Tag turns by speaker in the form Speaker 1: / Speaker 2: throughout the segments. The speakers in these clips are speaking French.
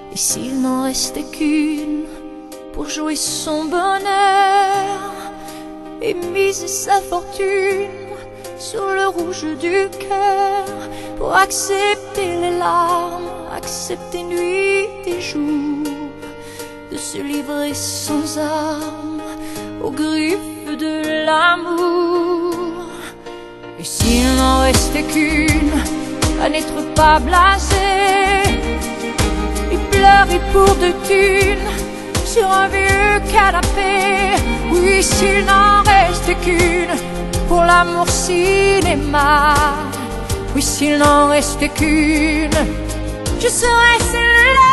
Speaker 1: Et s'il n'en restait qu'une pour jouer son bonheur et miser sa fortune sur le rouge du cœur, pour accepter les larmes, accepter nuit et jour, de se livrer sans armes aux griffes de l'amour. Et s'il n'en restait qu'une à n'être pas blasé et pleurer pour de thunes sur un vieux canapé, oui, s'il n'en restait qu'une pour l'amour cinéma, oui, s'il n'en restait qu'une, je serais celle-là.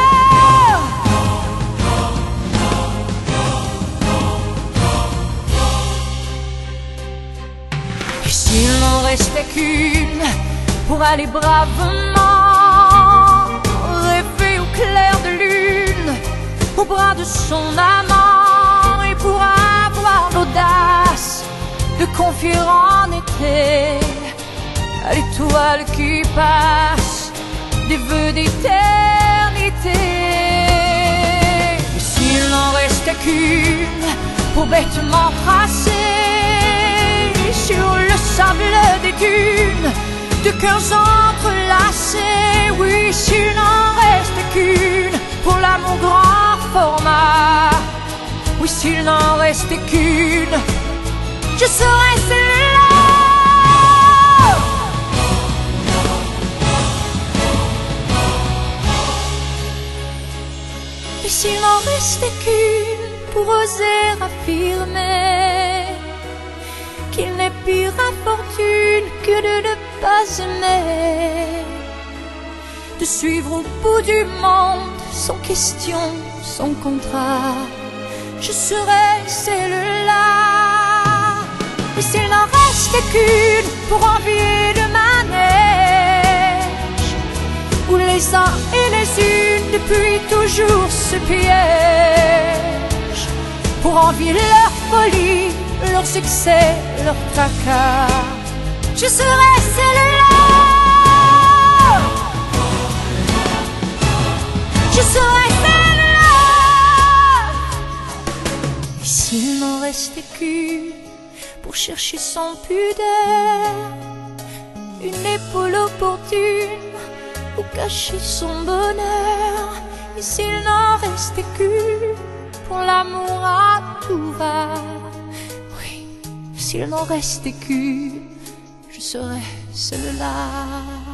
Speaker 1: Et s'il n'en restait qu'une pour aller bravement rêver au clair de lune, au bras de son amant, et pour avoir l'audace de confier en été à l'étoile qui passe des vœux d'éternité. Et s'il n'en restait qu'une pour bêtement tracer sur le sable des dunes de cœurs entrelacés, oui, s'il n'en restait qu'une pour l'amour grand format, oui, s'il n'en restait qu'une, je serais celle-là. Et s'il n'en restait qu'une pour oser affirmer qu'il n'est pire infortune que de ne pas aimer, de suivre au bout du monde sans question, sans contrat, je serais celle-là. Et s'il n'en restait qu'une pour envier le manège où les uns et les unes depuis toujours se piègent, pour envier leur folie, leur succès, leur tracas, je serais celle-là. Je serais celle-là. Et s'il n'en restait qu'une pour chercher sans pudeur une épaule opportune où cacher son bonheur, et s'il n'en restait qu'une pour l'amour à tout va, oui, s'il n'en restait qu'une, je serais celle-là.